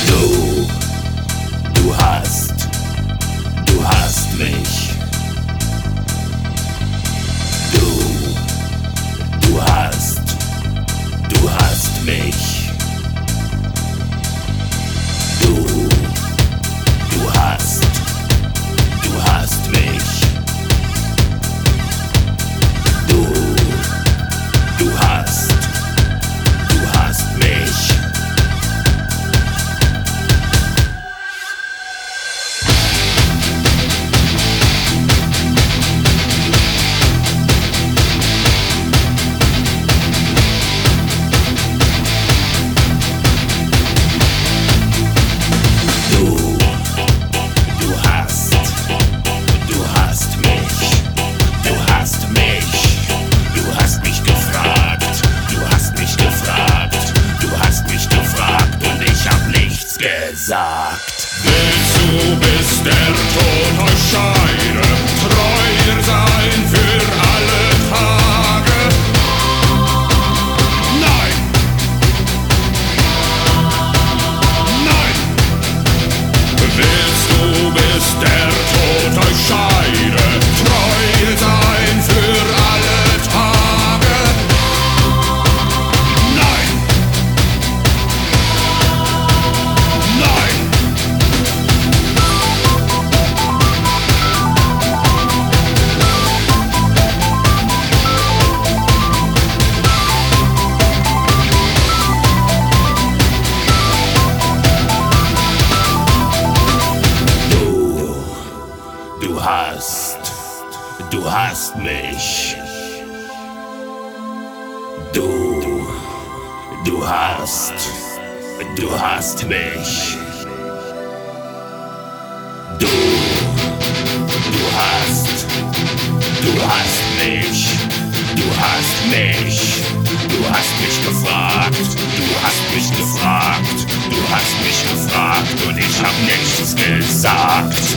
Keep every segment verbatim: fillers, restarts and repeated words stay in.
Du, du hast, du hast mich. Du, du hast, du hast mich. Du, du hast, du hast mich. Du, du hast, du hast mich. Gesagt. Willst du, bis der Tod euch scheide, treu sein für alle Tage? Nein! Nein! Willst du, bis der Tod euch scheide, treu sein für alle Tage? Nein! Du hast, du hast mich. Du, du hast, du hast mich. Du, du hast, du hast mich. Du hast mich. Du hast mich gefragt. Du hast mich gefragt. Du hast mich gefragt und ich hab nichts gesagt.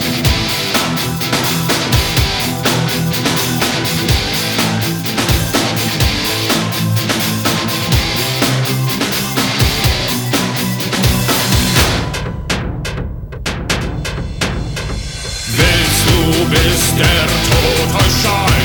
Bis der Tod euch scheidet.